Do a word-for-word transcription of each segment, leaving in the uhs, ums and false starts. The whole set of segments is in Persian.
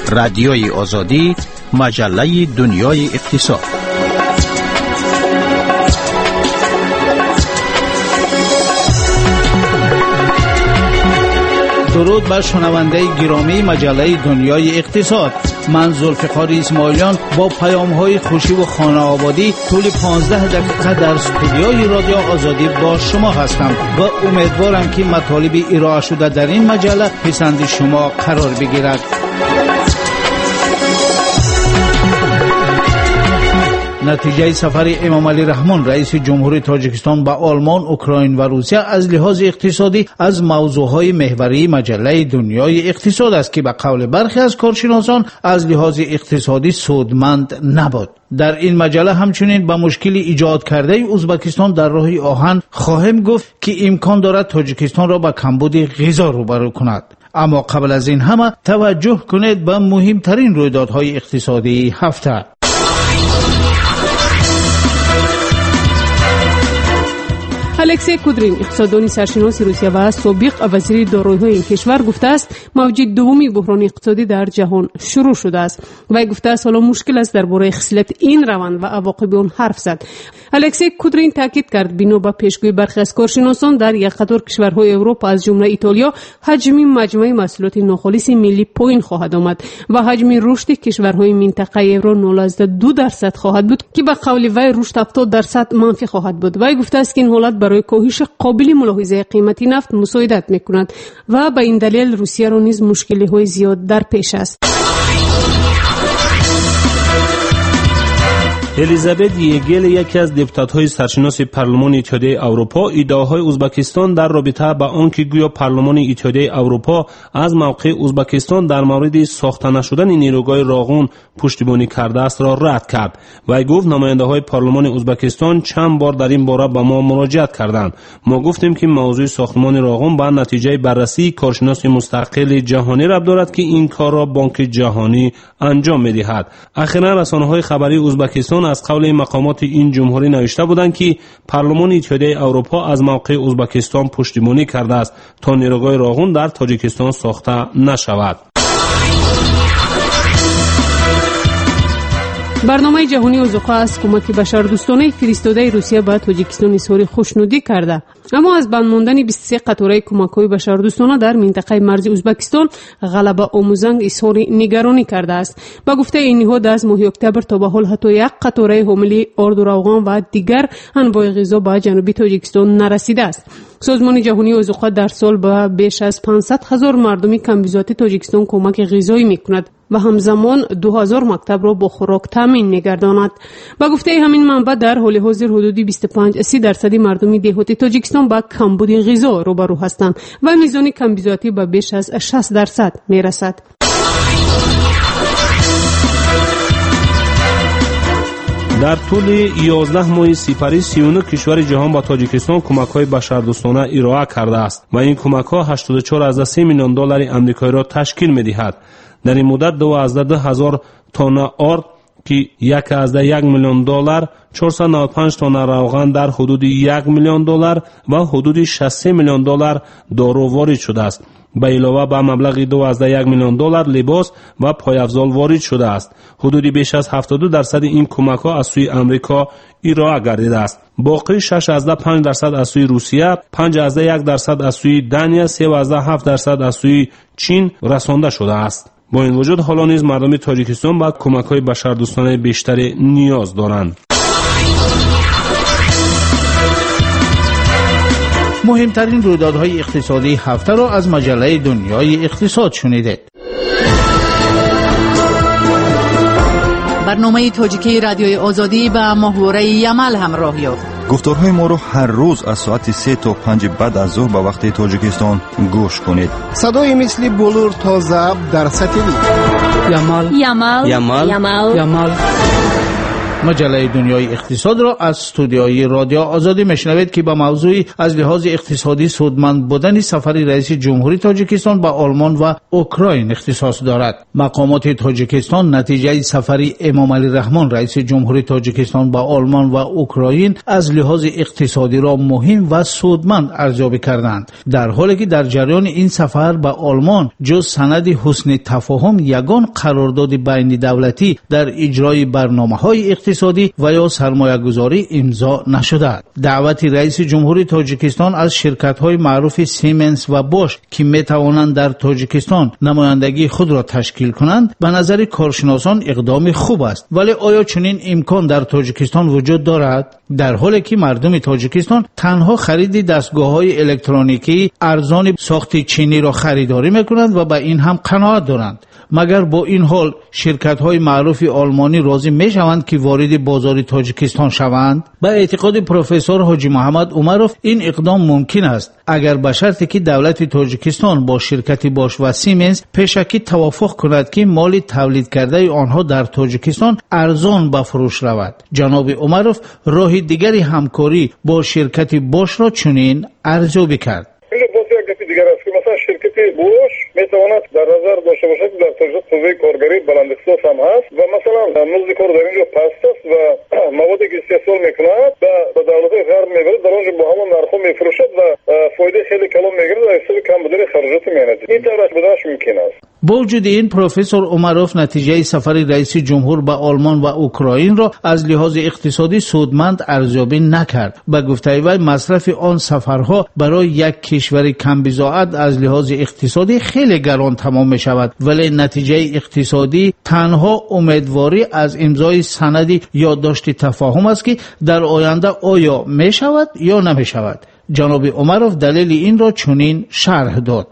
رادیوی آزادی، مجله دنیای اقتصاد. درود بر شنونده گرامی مجله دنیای اقتصاد. من ذوالفقار اسماعیلیان با پیام‌های خوشی و خانه آبادی طول پانزده دقیقه در استودیوی رادیو آزادی با شما هستم و امیدوارم که مطالب ارائه شده در این مجله پسند شما قرار بگیرد. نتیجه سفر امام علی رحمان رئیس جمهوری تاجیکستان به آلمان، اوکراین و روسیه از لحاظ اقتصادی از موضوعهای محوری مجله دنیای اقتصاد است که به قول برخی از کارشناسان از لحاظ اقتصادی سودمند نبود. در این مجله همچنین به مشکل ایجاد کرده ازبکستان در راه آهن خواهیم گفت که امکان دارد تاجیکستان را به کمبود غذا روبرو کند. اما قبل از این همه توجه کنید به مهمترین رویدادهای اقتصادی هفته. الکسی کودرین، اقتصاددان سرشناس روسیه و سابق وزیر دارایی‌های این کشور گفته است موج دومی بحران اقتصادی در جهان شروع شده است. وی گفته است حالا مشکل است درباره خصلت این روند و عواقب آن حرف زد. الکسی کودرین تاکید کرد بنا به پیشگویی برخی از کارشناسان در یک قطار کشورهای اروپا از جمله ایتالیا حجم مجموعه محصولات ناخالص ملی پایین خواهد آمد و حجم رشد کشورهای منطقه یورو نود و دو درصد خواهد بود که به قول وی رشد هفتاد درصد منفی خواهد بود. وی گفته است که این حالت برای کاهش قابل ملاحظه قیمت نفت مساعدت می‌کند و به این دلیل روسیه را نیز مشکل‌های زیاد در پیش است. الیزابت یگل، یکی از دپوتات‌های سرشناس پارلمان اتحادیه اروپا، ادعاهای ازبکستان در رابطه با آنکه گویا پارلمان اتحادیه اروپا از موقع ازبکستان در مورد ساخته نشدن نیروگاه راغون پشتیبانی کرده است را رد کرد. وی گفت نماینده‌های پارلمان ازبکستان چند بار در این باره به ما مراجعت کردند. ما گفتیم که موضوع ساختمان راغون با نتیجه بررسی کارشناس مستقل جهانی ربط دارد که این کار را بانک جهانی انجام می‌دهد. اخیراً رسانه‌های خبری ازبکستان از قول مقامات این جمهوری نوشته بودند که پارلمان اتحادیه اروپا از موقع ازبکستان پشتیبانی کرده است تا نیروگاه راغون در تاجیکستان ساخته نشود. برنامه جهانی اوزوقا از کمک بشردوستانه فرستاده روسیه به تاجیکستان اظهار خوشنودی کرده. اما از بند ماندن بیست و سه قطاره کمک‌های بشردوستانه در منطقه مرز ازبکستان غلبه آموزنگ اظهار نگرانی کرده است. با گفته این نهاد از ماه اکتبر تا به حال حتی یک قطاره حامل آرد و روغن و دیگر انواع غذا به جنوب تاجیکستان نرسیده است. سازمان جهانی اوزوقا در سال به بیش از پانصد هزار مردم کمبیزاتی تاجیکستان کمک غذایی می‌کند و همزمان دو هزار مکتب را با خوراک تامین می‌گرداند. با گفته همین منبع در حال حاضر حدود بیست و پنج درصد مردم دهاتی تاجیکستان با کمبود غذا روبرو هستند و میزان کمبیزاتی به بیش از شصت درصد میرسد. در طول یازده ماه سپری سی و نه کشور جهان با تاجیکستان کمک‌های بشردوستانه ارائه کرده است و این کمک‌ها هشتاد و چهار ممیز سه میلیون دلار آمریکایی را تشکیل می‌دهد. در این مدت دوازده هزار تن آرد که یک ممیز یک میلیون دلار، چهارصد و نود و پنج تن روغن در حدود یک میلیون دلار و حدود شصت و سه میلیون دلار دارو وارد شده است. به علاوه به مبلغ دوازده یک میلیون دلار لباس و پایافزال وارد شده است. حدود بیش از هفتاد و دو درصد این کمک‌ها از سوی آمریکا ارائه گردیده است. باقی شش ممیز پنج درصد از سوی روسیه، پنج ممیز یک درصد از سوی دانیا، سه ممیز هفت درصد از سوی چین رسانده شده است. با این وجود حالا نیز مردم تاجیکستان با کمک‌های بشردوستانه بیشتری نیاز دارند. مهمترین رویدادهای اقتصادی هفته را از مجله دنیای اقتصاد شنیدید. برنامه تاجیکی رادیوی آزادی با محور یمل همراه یافت. گفتارهای ما را هر روز از ساعت سه تا پنج بعد از ظهر به وقت تاجیکستان گوش کنید. صدای مثل بلور تا ضبط در سطحی یمل یمل یمل یمل یمل. مجله دنیای اقتصاد را از استودیوی رادیو آزادی میشنوید که با موضوع از لحاظ اقتصادی سودمند بودن سفر رئیس جمهوری تاجیکستان به آلمان و اوکراین اختصاص دارد. مقامات تاجیکستان نتیجه سفر امامعلی رحمان رئیس جمهوری تاجیکستان به آلمان و اوکراین از لحاظ اقتصادی را مهم و سودمند ارزیابی کردند، در حالی که در جریان این سفر به آلمان جز سند حسن تفاهم یگان قرارداد بین دولتی در اجرای برنامه‌های اقتصادی و یا سرمایه گذاری امضا نشده. دعوت رئیس جمهوری تاجیکستان از شرکت‌های معروف سیمنس و بوش که می‌توانند در تاجیکستان نمایندگی خود را تشکیل کنند به نظر کارشناسان اقدام خوب است، ولی آیا چنین امکان در تاجیکستان وجود دارد؟ در حالی که مردم تاجیکستان تنها خرید دستگاه‌های الکترونیکی ارزان ساخت چینی را خریداری می‌کنند و به این هم قناعت دارند. مگر با این حال شرکت‌های معروف آلمانی راضی می‌شوند که وارد بازار تاجیکستان شوند؟ به اعتقاد پروفسور حاجی محمد عمروف این اقدام ممکن است اگر به شرطی که دولت تاجیکستان با شرکت باش و سیمنس پیشکی توافق کند که مال تولید کرده آنها در تاجیکستان ارزان به فروش رود. جناب عمروف راه دیگری همکاری با شرکت باش را چنین ارزیابی کرد. دیگر است که مثلا شرکت بوش میتواند در نظر داشته باشد در تاجیکستان قوه کارگری بلند اختصاص هم هست و مثلا مزد کار در اینجا پست است و موادی که استحصال میکند و دولت‌های غرب میبرد در آنجا با همان نرخ‌ها میفروشد و فایده خیلی کلان میگیرد و حساب کم بودن خرجات میاند. این طرح بودنش ممکن است. با وجود این پروفسور عمروف نتیجه سفر رئیس جمهور به آلمان و اوکراین را از لحاظ اقتصادی سودمند ارزیابی نکرد. به گفته وی مصرف آن سفرها برای یک کشور کم بضاعت از لحاظ اقتصادی خیلی گران تمام می شود، ولی نتیجه اقتصادی تنها امیدواری از امضای سندی یادداشت تفاهم است که در آینده آیا می شود یا نمی شود. جناب عمروف دلیل این را چنین شرح داد.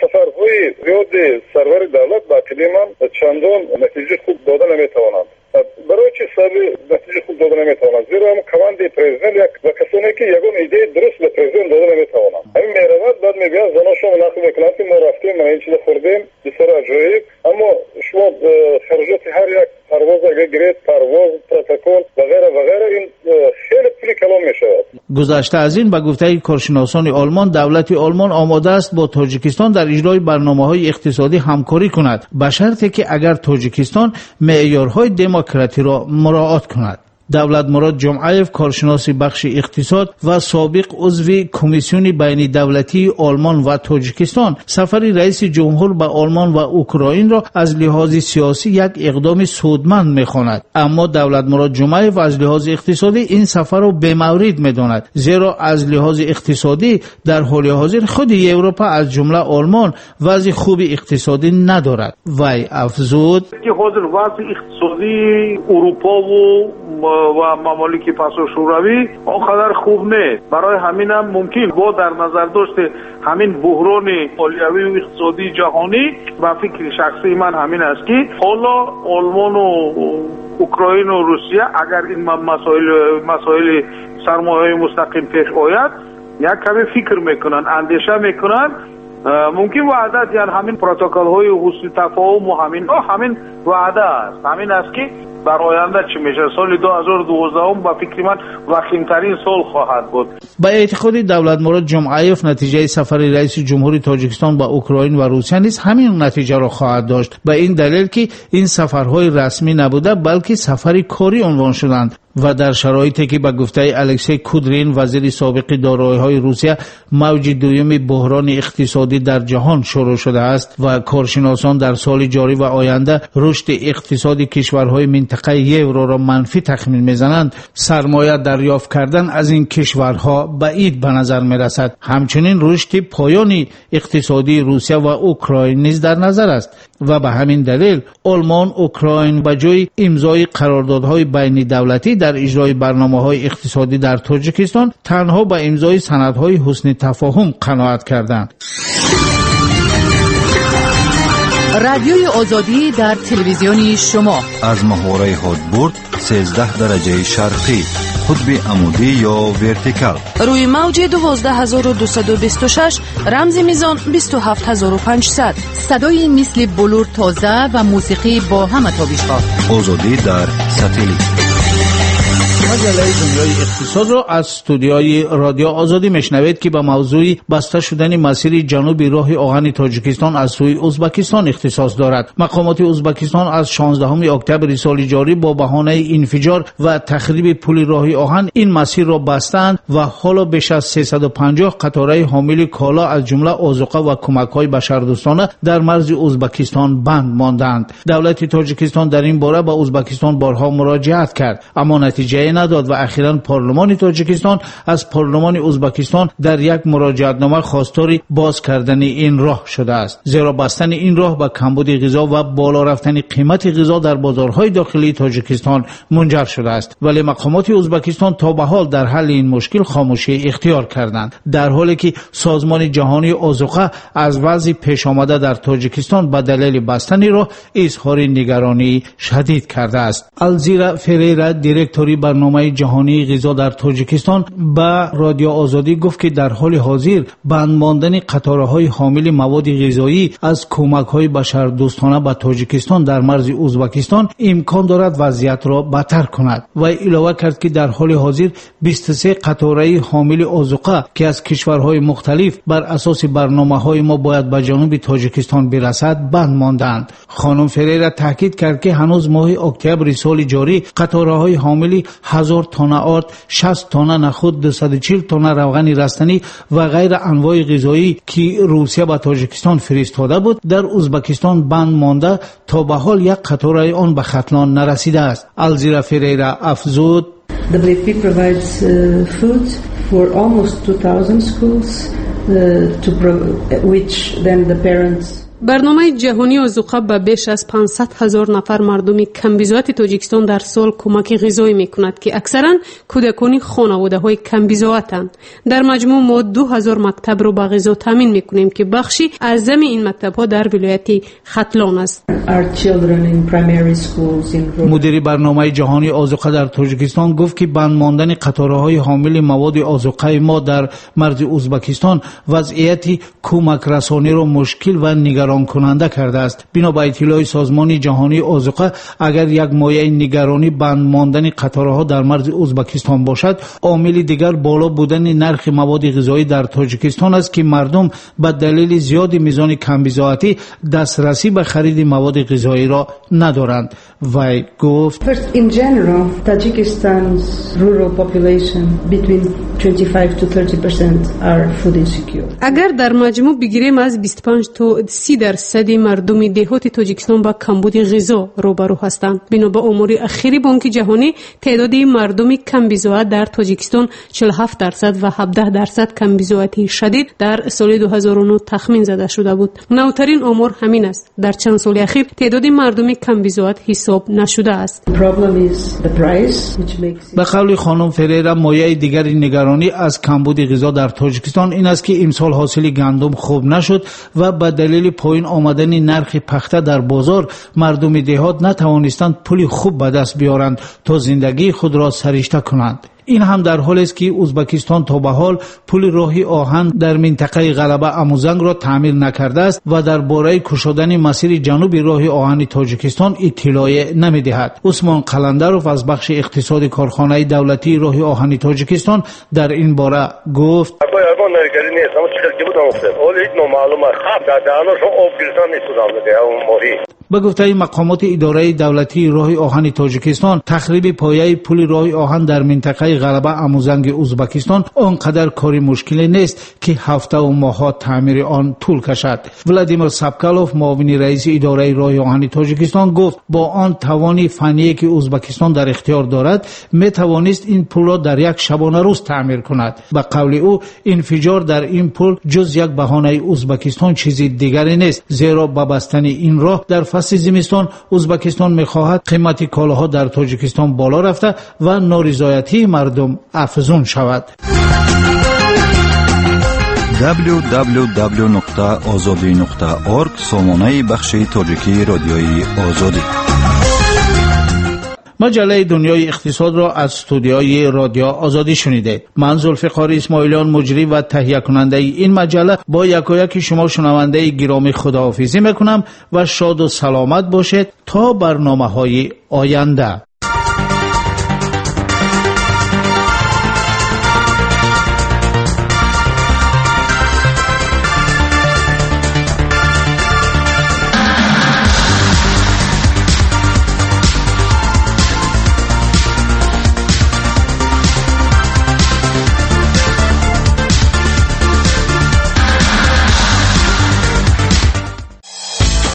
زیاد سرور دولت با عقیده من چندان نتیجه خوب دادن نمیتوانند. برای چه سبب نتیجه خوب دادن نمیتوانند؟ زیرا هم کماند پرزیدنت یک و کسانی که یگان ایده درست به پرزیدنت دادن نمیتوانند. همین میرود بعد میگن زنا شما نقل میکنند که ما رفتیم ما این چیز خوردیم بسیار عجایب، اما شما خرجات هر یک پرواز اگر گرید پرواز پروتکل و غیره و غیره این خیلی پولی کلان میشود. گذشته از این به گفته کارشناسان آلمان دولت آلمان آماده است با تاجیکستان در اجرای برنامه‌های اقتصادی همکاری کند به شرطی که اگر تاجیکستان معیارهای دموکراسی را مراعات کند. دولت مراد جمعیف کارشناس بخش اقتصاد و سابق عضو کمیسیون بین دولتی آلمان و تاجیکستان سفر رئیس جمهور به آلمان و اوکراین را از لحاظ سیاسی یک اقدام سودمند می‌خواند، اما دولت مراد جمعیف از لحاظ اقتصادی این سفر را بی‌مورد می‌داند، زیرا از لحاظ اقتصادی در حال حاضر خود اروپا از جمله آلمان وضع خوب اقتصادی ندارد. وی افزود که حاضر وضع اقتصادی اروپا و و ممالک پسو شوروی آنقدر خوب نیست. برای همین هم ممکن با در نظر داشته همین بحران مالیوی و اقتصادی جهانی و فکر شخصی من همین است که حالا آلمان و اوکراین و روسیه اگر این مسائل مسائل سرمایه مستقیم پیش آید یک کمی فکر میکنن، اندیشه میکنن، ممکن وعده یعنی همین پروتکل های حسن تفاهم و همین همین وعده است. همین است که در آینده چی میشه؟ سال دو هزار و دوازده با فکر من وخیمترین سال خواهد بود. با اعتقاد دولت مراد جمعیف نتیجه سفر رئیس جمهوری تاجیکستان به اوکراین و روسیه نیز همین نتیجه را خواهد داشت، به این دلیل که این سفرهای رسمی نبوده بلکه سفری کاری عنوان شدند و در شرایطی که به گفته الکسی کودرین وزیر سابق دارایی‌های روسیه موج دوم بحران اقتصادی در جهان شروع شده است و کارشناسان در سال جاری و آینده رشد اقتصادی کشورهای منطقه یورو را منفی تخمین می‌زنند، سرمایه دریافت کردن از این کشورها بعید به نظر می‌رسد. همچنین رشد پایانی اقتصادی روسیه و اوکراین نیز در نظر است و به همین دلیل آلمان اوکراین به جای امضای قراردادهای بین دولتی در اجرای برنامه‌های اقتصادی در تاجیکستان تنها به امضای سندهای حسن تفاهم قناعت کردند. رادیوی آزادی در تلویزیون شما از محوره هادبورد سیزده درجه شرقی، قطب عمودی یا ورتیکال، روی موج دوازده هزار و دویست و بیست و شش، رمز میزان بیست و هفت هزار و پانصد. صدای مثل بلور تازه و موسیقی با همه تابش‌ها. آزادی در ساتلیت. مجله دنیای اقتصاد را از استودیوی رادیو آزادی میشنوید که به موضوع بسته شدن مسیر جنوبی راه آهن تاجیکستان از سوی ازبکستان اختصاص دارد. مقامات ازبکستان از شانزدهم اکتبر سال جاری با بهانه انفجار و تخریب پل راه آهن این مسیر را بستند و حالا بیش از سیصد و پنجاه قطاره حامل کالا از جمله آذوقه و کمک‌های بشردوستانه در مرز ازبکستان بند ماندند. دولت تاجیکستان در این باره به ازبکستان بارها مراجعت کرد اما نتیجه نداد و اخیراً پارلمان تاجیکستان از پارلمان ازبکستان در یک مراجعتنامه خواستار باز کردن این راه شده است. زیرا بستن این راه به کمبود غذا و بالا رفتن قیمت غذا در بازارهای داخلی تاجیکستان منجر شده است. ولی مقامات ازبکستان تا به حال در حل این مشکل خاموشی اختیار کردند، در حالی که سازمان جهانی آذوقه از وضع پیش آمده در تاجیکستان به دلیل بستن راه اظهار نگرانی شدید کرده است. الزیرا فریرا دیرکتوری برنامه جهانی غذا در تاجیکستان به رادیو آزادی گفت که در حال حاضر بند ماندن قطارهای حامل مواد غذایی از کمک‌های بشردوستانه به تاجیکستان در مرز ازبکستان امکان دارد وضعیت را بدتر کند و علاوه کرد که در حال حاضر بیست و سه قطاره حامل آذوقه که از کشورهای مختلف بر اساس برنامه‌های ما باید به جنوب تاجیکستان برسد بند ماندند. خانم فریرا تاکید کرد که هنوز ماه اکتبر سال جاری قطارهای حامل هزار تن آرد، شصت تن نخود، دویست و چهل تن روغن رستنی و غیر انواع غذایی که روسیه به تاجیکستان فرستاده بود در ازبکستان بند مانده تا به حال یک قطاره آن به ختلان نرسیده است. الزیرا فریرا افزود The W F P provides uh, food for almost two thousand schools uh, to pro- which then the parents برنامه جهانی آذوقه به بیش از پانصد هزار نفر مردم کمبیزوات تاجیکستان در سال کمک غذایی میکند که اکثرا کودکان خانواده‌های کمبیزواتند. در مجموع ما دو هزار مکتب را به غذا تامین میکنیم که بخشی اعظم این مکتب‌ها در ولایت ختلان است. مدیر برنامه جهانی آذوقه در تاجیکستان گفت که بند ماندن قطارهای حامل مواد آذوقه ما در مرز ازبکستان وضعیت کمک رسانی را مشکل و نگران کننده کرده است. بنا به اطلاع سازمان جهانی آذوقه اگر یک مایه نگرانی بند ماندن قطارها در مرز ازبکستان باشد، عامل دیگر بالا بودن نرخ مواد غذایی در تاجیکستان است که مردم به دلیل زیاد میزان کمبیزاتی دسترسی به خرید مواد غذایی را ندارند. وی گفت First, in general, Tajikistan's rural population between twenty-five to thirty percent are food insecure. اگر در مجموع بگیریم از بیست و پنج تا سی درصد مردم دهات تاجیکستان با کمبود غذا روبرو هستند. بنا به امور اخیری بانک جهانی تعداد مردم کمبیزوات در تاجیکستان چهل و هفت درصد و هفده درصد کمبیزواتی شدید در سال دو هزار و نه تخمین زده شده بود. نوترین امور همین است. در چند سال اخیر تعداد مردم کمبیزوات حساب نشده است. به قول خانم فریرا مایه دیگر نگرانی از کمبود غذا در تاجیکستان این است که امسال حاصل گندم خوب نشد و به دلیل پایین آمدن نرخ پخته در بازار مردم دهات نتوانستند پول خوب به دست بیارند تا زندگی خود را سرشته کنند. این هم در حالی است که ازبکستان تا به حال پل راه آهن در منطقه غلبه اموزنگ را تعمیر نکرده است و درباره گشودن مسیر جنوبی راه آهن تاجیکستان اطلاع نمی‌دهد. عثمان قلندروف از بخش اقتصاد کارخانه دولتی راه آهن تاجیکستان در این باره گفت به گفته مقامات اداره دولتی راه آهن تاجیکستان تخریب پایه پل راه آهن در منطقه غلبه اموزنگ ازبکستان آنقدر کاری مشکلی نیست که هفته و ماه‌ها تعمیر آن طول کشد. ولادیمیر سابکالوف معاون رئیس اداره راه آهن تاجیکستان گفت با آن توانی فنی که ازبکستان در اختیار دارد می توانست این پل را در یک شبانه روز تعمیر کند. به قول او انفجار در این پل جز یک بهانه ازبکستان چیزی دیگری نیست، زیرا با بستن این راه در فصل زمستان ازبکستان می‌خواهد قیمت کالاها در تاجیکستان بالا رفته و نارضایتی مردم افزون شود. دبلیو دبلیو دبلیو نقطه آزادی نقطه اورگ سامانه بخش تاجیکی رادیوی آزادی. مجله دنیای اقتصاد را از استودیوی رادیو آزادی شنیده. من ذوالفقار اسماعیلیان مجری و تهیه کننده این مجله با یکایک شما شنونده گرامی خداحافظی میکنم و شاد و سلامت باشید تا برنامه‌های آینده.